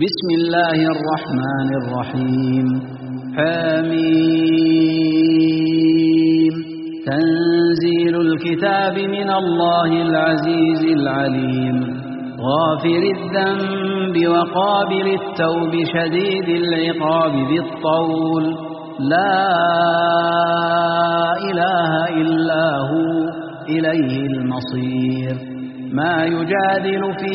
بسم الله الرحمن الرحيم حميم تنزيل الكتاب من الله العزيز العليم غافر الذنب وقابل التوب شديد العقاب ذي الطول لا إله إلا هو إليه المصير ما يجادل في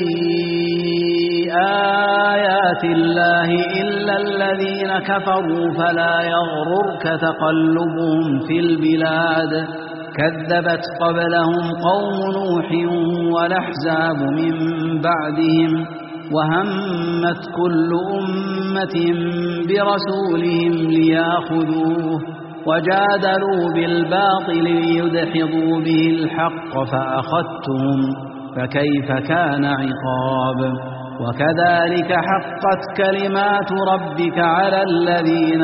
آيات الله إلا الذين كفروا فلا يغررك تقلبهم في البلاد كذبت قبلهم قوم نوح والأحزاب من بعدهم وهمت كل أمة برسولهم ليأخذوه وجادلوا بالباطل ليدحضوا به الحق فأخذتهم فكيف كان عقاب وكذلك حقت كلمات ربك على الذين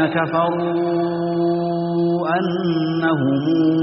كفروا أنهم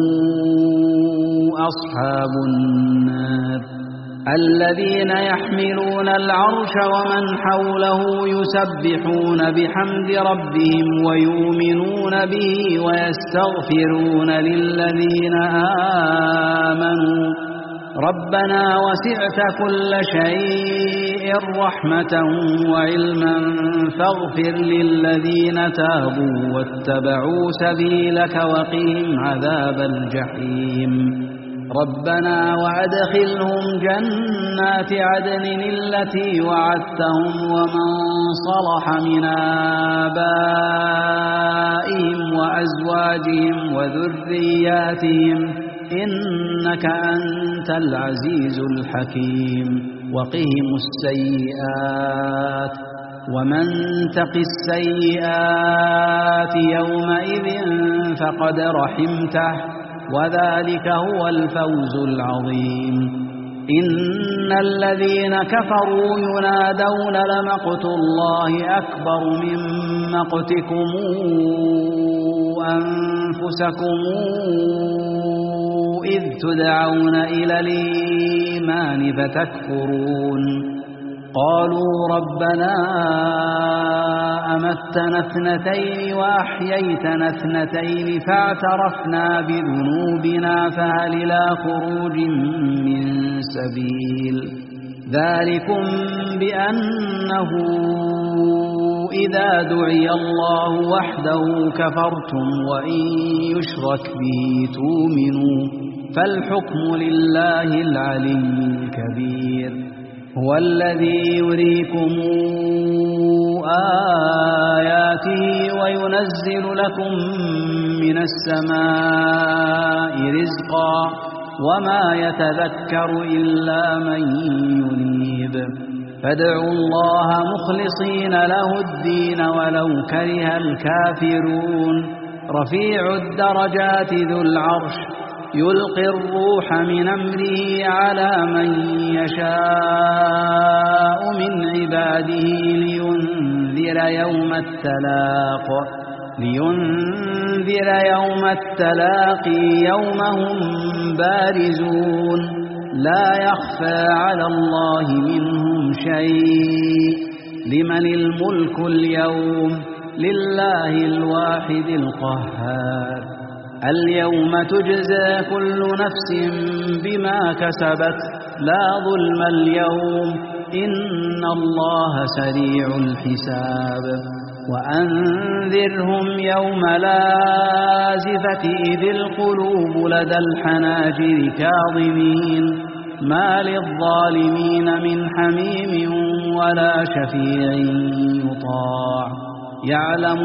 أصحاب النار الذين يحملون العرش ومن حوله يسبحون بحمد ربهم ويؤمنون به ويستغفرون للذين آمنوا ربنا وسعت كل شيء رحمة وعلما فاغفر للذين تابوا واتبعوا سبيلك وقهم عذاب الجحيم ربنا وأدخلهم جنات عدن التي وعدتهم ومن صلح من آبائهم وأزواجهم وذرياتهم إنك أنت العزيز الحكيم وقهم السيئات ومن تق السيئات يومئذ فقد رحمته وذلك هو الفوز العظيم إن الذين كفروا ينادون لمقت الله أكبر من مقتكم أنفسكم إذ تدعون إلى الإيمان فتكفرون قالوا ربنا أمتنا اثنتين وأحييتنا اثنتين فاعترفنا بذنوبنا فهل إلى خروج من سبيل ذلكم بأنه إذا دعي الله وحده كفرتم وإن يشرك به تؤمنوا فالحكم لله العلي الكبير هو الذي يريكم آياته وينزل لكم من السماء رزقا وما يتذكر إلا من ينيب فادعوا الله مخلصين له الدين ولو كره الكافرون رفيع الدرجات ذو العرش يلقي الروح من أمره على من يشاء من عباده لينذر يوم التلاقي يوم هم بارزون لا يخفى على الله منهم شيء لمن الملك اليوم لله الواحد القهار اليوم تجزى كل نفس بما كسبت لا ظلم اليوم إن الله سريع الحساب وأنذرهم يوم لازفة إذ القلوب لدى الحناجر كاظمين ما للظالمين من حميم ولا شفيع يطاع يعلم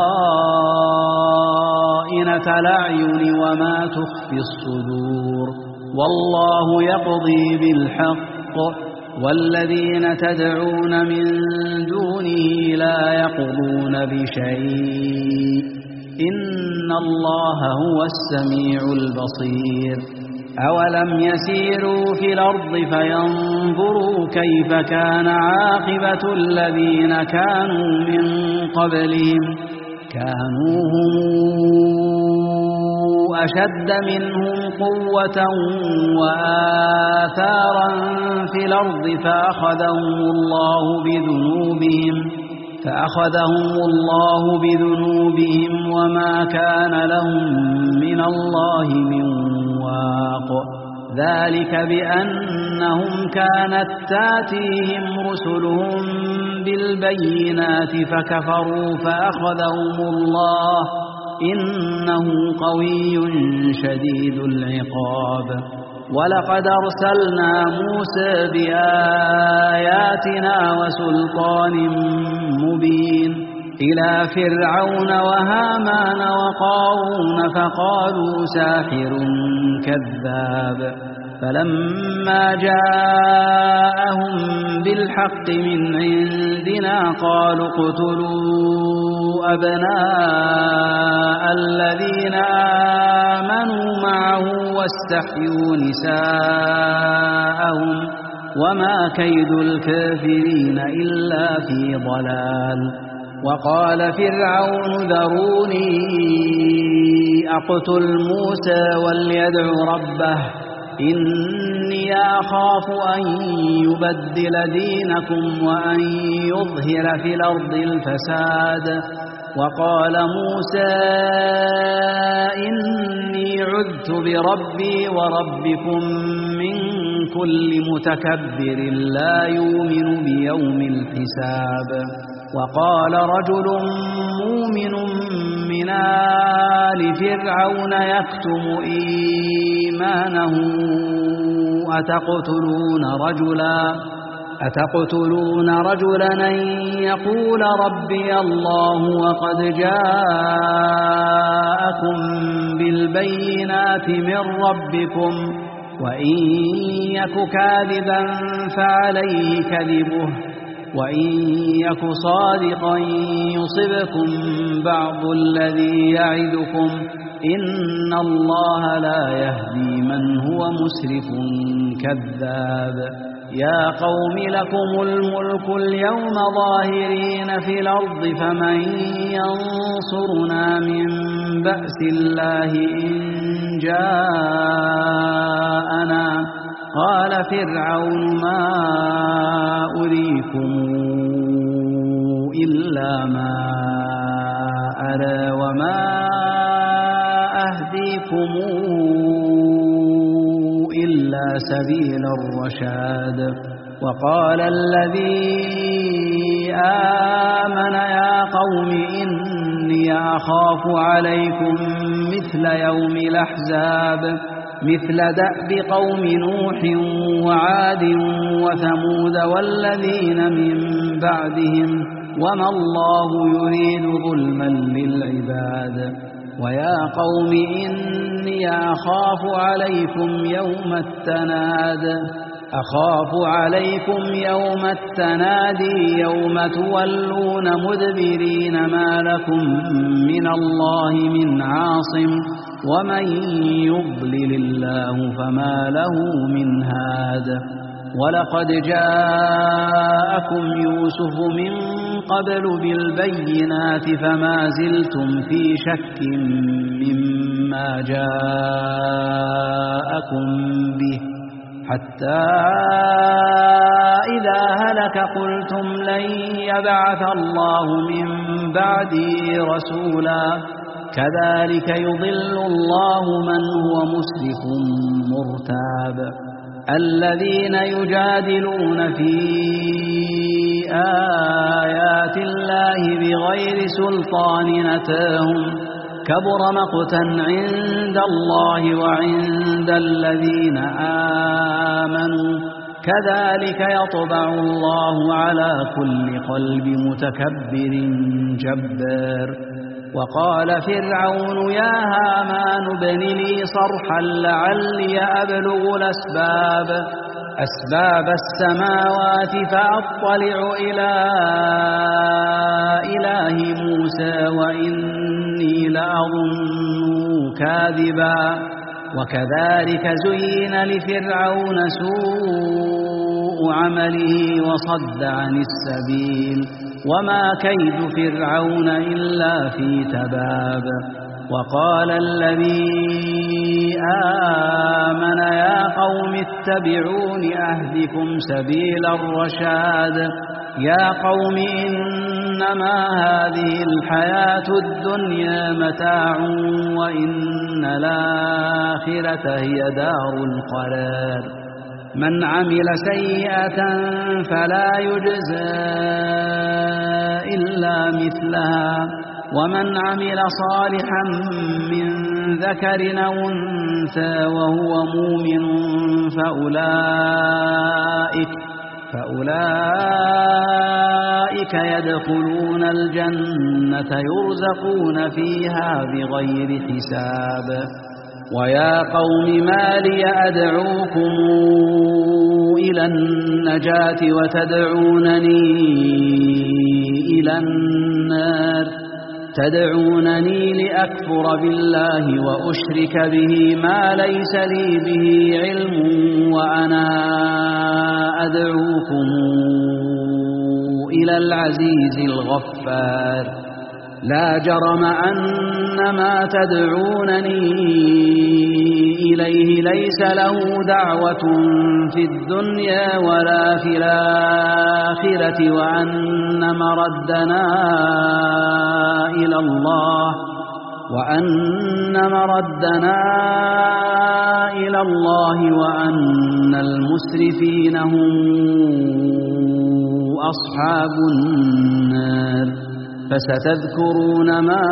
خائنة الأعين وما تخفي الصدور والله يقضي بالحق والذين تدعون من دونه لا يقضون بشيء إن الله هو السميع البصير أولم يسيروا في الأرض فينظروا كيف كان عاقبة الذين كانوا من قبلهم كانوا هم أشد منهم قوة وآثارا في الأرض فأخذهم الله بذنوبهم وما كان لهم من الله من واق ذلك بأنهم كانت تاتيهم رسلهم بالبينات فكفروا فأخذهم الله إنه قوي شديد العقاب ولقد أرسلنا موسى بآياتنا وسلطان مبين إلى فرعون وهامان وقارون فقالوا ساحر كذاب فلما جاءهم بالحق من عندنا قالوا اقتلوا أبناء الذين آمنوا معه واستحيوا نساءهم وما كيد الكافرين إلا في ضلال وقال فرعون ذروني أقتل موسى وليدع ربه إني أخاف أن يبدل دينكم وأن يظهر في الأرض الفساد وقال موسى إني عذت بربي وربكم من كل متكبر لا يؤمن بيوم الحساب وقال رجل مؤمن من آل فرعون يكتم إيمانه أتقتلون رجلا أن يقول ربي الله وقد جاءكم بالبينات من ربكم وإن يك كاذبا فعليه كذبه وإن يك صادقا يصبكم بعض الذي يعدكم إن الله لا يهدي من هو مسرف كذاب يا قوم لكم الملك اليوم ظاهرين في الأرض فمن ينصرنا من بأس الله إن جاءنا قال فرعون ما أريكم إلا ما أرى وما أهديكم إلا سبيل الرشاد وقال الذي آمن يا قوم إني أخاف عليكم مثل يوم الأحزاب مثل دأب قوم نوح وعاد وثمود والذين من بعدهم وما الله يريد ظلما للعباد ويا قوم إني أخاف عليكم يوم التنادي يوم تولون مدبرين ما لكم من الله من عاصم ومن يضلل الله فما له من هاد ولقد جاءكم يوسف من قبل بالبينات فما زلتم في شك مما جاءكم به حتى إذا هلك قلتم لن يبعث الله من بعدي رسولا كذلك يضل الله من هو مسرف مرتاب الذين يجادلون في آيات الله بغير سلطان أتاهم كبر مقتا عند الله وعند الذين آمنوا كذلك يطبع الله على كل قلب متكبر جبار وقال فرعون يا هامان ابن لي صرحا لعلي أبلغ أسباب السماوات فأطلع إلى إله موسى وإني لأظنه كاذبا وكذلك زين لفرعون سوء عمله وصد عن السبيل وما كيد فرعون إلا في تباب وقال الذي آمن يا قوم اتبعون أهدكم سبيل الرشاد يا قوم إنما هذه الحياة الدنيا متاع وإن الآخرة هي دار القرار من عمل سيئة فلا يجزى إلا مثلها ومن عمل صالحا من ذكر أو أنثى وهو مؤمن فأولئك يدخلون الجنة يرزقون فيها بغير حساب ويا قوم ما لي أدعوكم إلى النجاة وتدعونني إلى النار تدعونني لأكفر بالله وأشرك به ما ليس لي به علم وأنا أدعوكم إلى العزيز الغفار لا جرم أن ما تدعونني إليه ليس له دعوة في الدنيا ولا في الآخرة وأن مردنا إلى الله وأن المسرفين هم أصحاب النار فستذكرون ما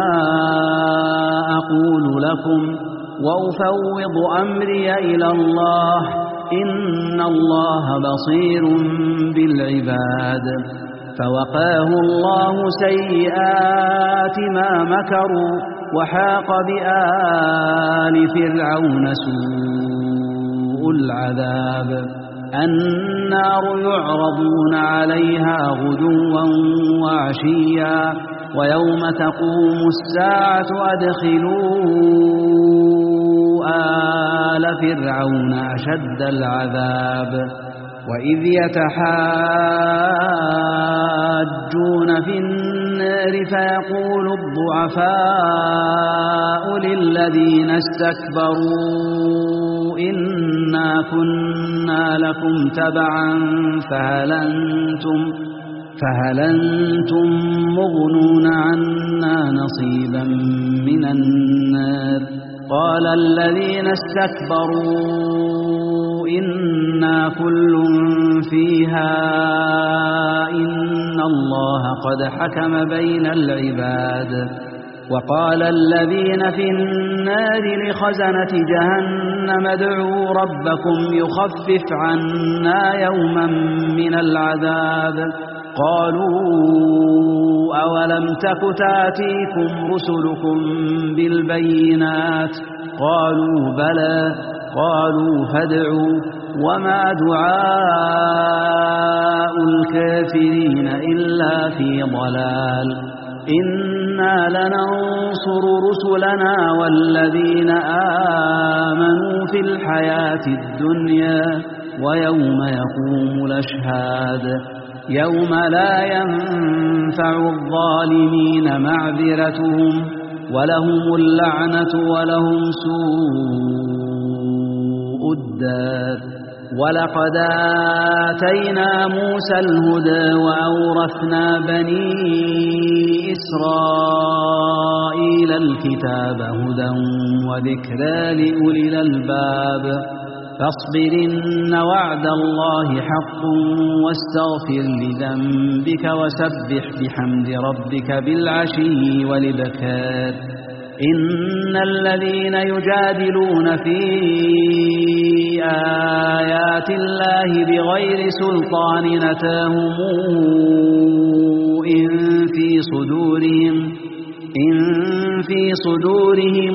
أقول لكم وأفوض أمري إلى الله إن الله بصير بالعباد فوقاه الله سيئات ما مكروا وحاق بآل فرعون سوء العذاب النار يعرضون عليها غدوا وعشيا ويوم تقوم الساعة أدخلوا آل فرعون أشد العذاب وإذ يتحاجون في النار فيقول الضعفاء للذين استكبروا إنا كنا لكم تبعا فهل أنتم مغنون عنا نصيبا من النار قال الذين استكبروا إنا كل فيها إن الله قد حكم بين العباد وقال الذين في النار لخزنة جهنم ادعوا ربكم يخفف عنا يوما من العذاب قالوا أولم تك تأتيكم رسلكم بالبينات قالوا بلى قالوا فادعوا وما دعاء الكافرين إلا في ضلال إنا لننصر رسلنا والذين آمنوا في الحياة الدنيا ويوم يقوم الأشهاد يوم لا ينفع الظالمين معذرتهم ولهم اللعنة ولهم سوء الدار ولقد آتينا موسى الهدى وأورثنا بني إسرائيل الكتاب هدى وذكرى لأولي الألباب فاصبر إن وعد الله حق واستغفر لذنبك وسبح بحمد ربك بالعشي والإبكار إن الذين يجادلون في آيات الله بغير سلطان أتاهم إن في صدورهم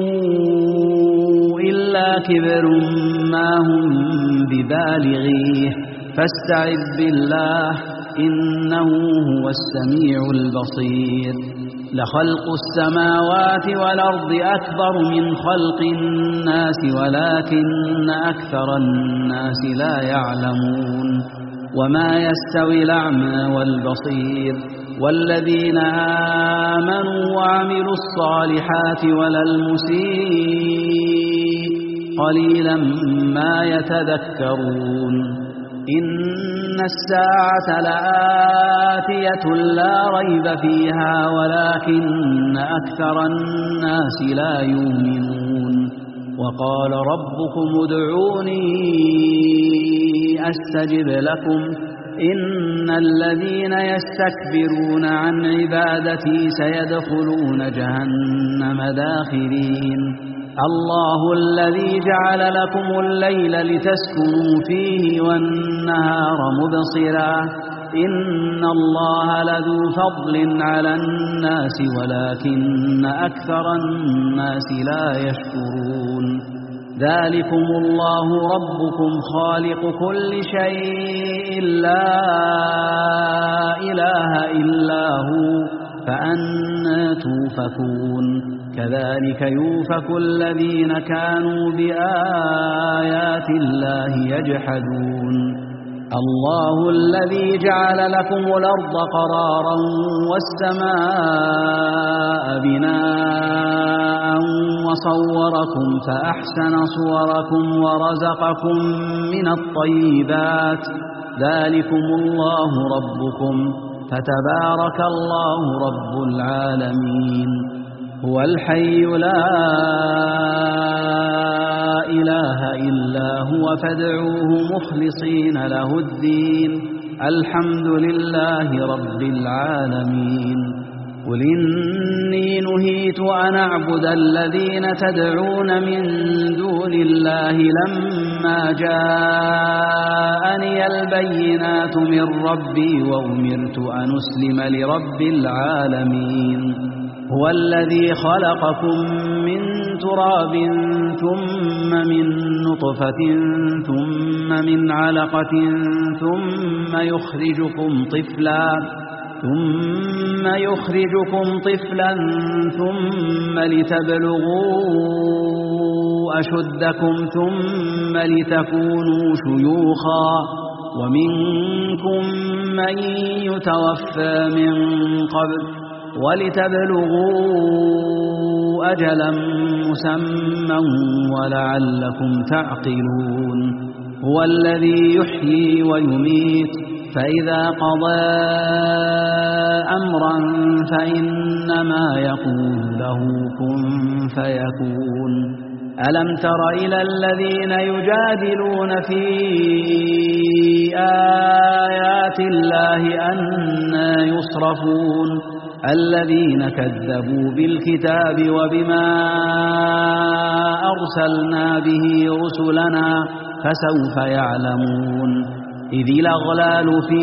إلا كبر ما هم ببالغيه فاستعذ بالله إنه هو السميع البصير لخلق السماوات والأرض أكبر من خلق الناس ولكن أكثر الناس لا يعلمون وما يستوي الأعمى والبصير والذين آمنوا وعملوا الصالحات ولا المسيء قليلا ما يتذكرون إن الساعة لآتية لا ريب فيها ولكن أكثر الناس لا يؤمنون وقال ربكم ادعوني أستجب لكم إن الذين يستكبرون عن عبادتي سيدخلون جهنم داخرين الله الذي جعل لكم الليل لتسكنوا فيه والنهار مبصرا إن الله لذو فضل على الناس ولكن أكثر الناس لا يشكرون ذلكم الله ربكم خالق كل شيء لا إله إلا هو فأنى توفكون كذلك يوفك الذين كانوا بآيات الله يجحدون الله الذي جعل لكم الأرض قرارا والسماء بناء وصوركم فأحسن صوركم ورزقكم من الطيبات ذلكم الله ربكم فتبارك الله رب العالمين هو الحي لا إله إلا هو فادعوه مخلصين له الدين الحمد لله رب العالمين قل إني نهيت أن أعبد الذين تدعون من دون الله لما جاءني البينات من ربي وأمرت أن أسلم لرب العالمين هو الذي خلقكم من تراب ثم من نطفة ثم من علقة ثم يخرجكم طفلا ثم لتبلغوا أشدكم ثم لتكونوا شيوخا ومنكم من يتوفى من قبل ولتبلغوا أجلا مسمى ولعلكم تعقلون هو الذي يحيي ويميت فإذا قضى أمرا فإنما يقول له كن فيكون ألم تر إلى الذين يجادلون في آيات الله أنى يصرفون الذين كذبوا بالكتاب وبما أرسلنا به رسلنا فسوف يعلمون إذ الأغلال في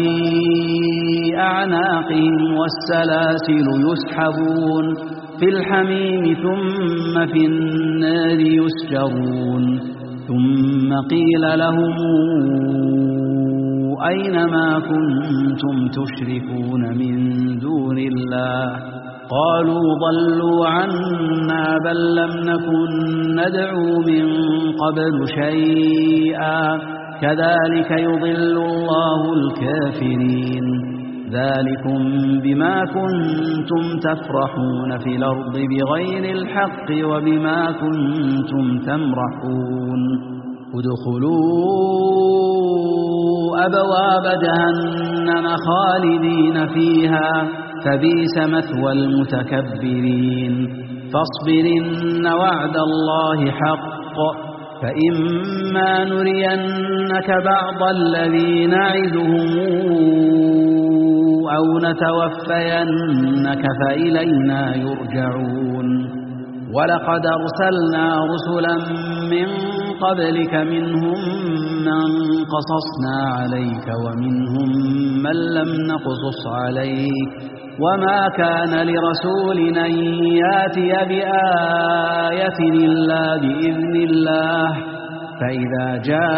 أعناقهم والسلاسل يسحبون في الحميم ثم في النار يسجرون ثم قيل لهم أين ما كنتم تشركون من دون الله قالوا ضلوا عنا بل لم نكن ندعو من قبل شيئا كذلك يضل الله الكافرين ذلكم بما كنتم تفرحون في الأرض بغير الحق وبما كنتم تمرحون ادخلوا أبواب جهنم خالدين فيها فبئس مثوى المتكبرين فاصبر إن وعد الله حق فإما نرينك بعض الذي نعدهم أو نتوفينك فإلينا يرجعون ولقد أرسلنا رسلا من قبلك منهم من قصصنا عليك ومنهم من لم نقصص عليك وما كان لرسول أن يأتي بآية إلا بإذن الله فإذا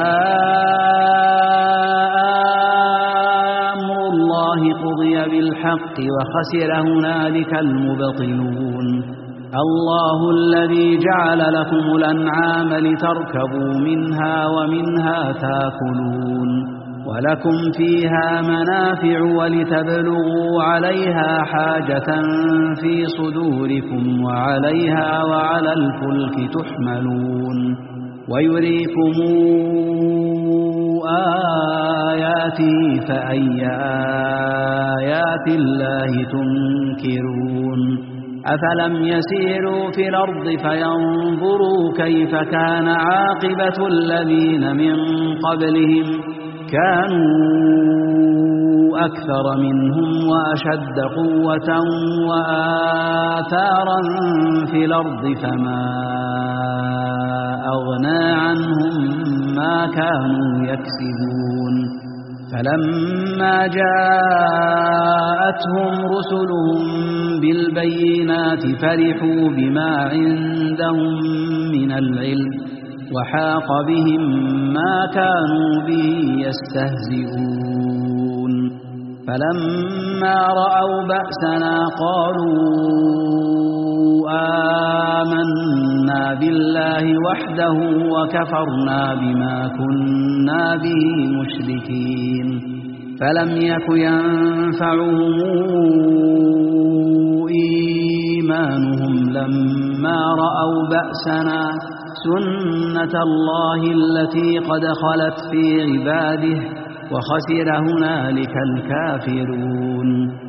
جاء أمر الله قضي بالحق وخسر هنالك المبطلون الله الذي جعل لكم الأنعام لتركبوا منها ومنها تاكلون ولكم فيها منافع ولتبلغوا عليها حاجة في صدوركم وعليها وعلى الفلك تحملون ويريكم آياته فأي آيات الله تنكرون أفلم يسيروا في الأرض فينظروا كيف كان عاقبة الذين من قبلهم كانوا أكثر منهم وأشد قوة وآثارا في الأرض فما أغنى عنهم ما كانوا يكسبون فلما جاءتهم رسلهم بالبينات فرحوا بما عندهم من العلم وحاق بهم ما كانوا به يستهزئون فلما رأوا بأسنا قالوا آمنا بالله وحده وكفرنا بما كنا به مشركين فلم يك ينفعهم إيمانهم لما رأوا بأسنا سنة الله التي قد خلت في عباده وخسر هنالك الكافرون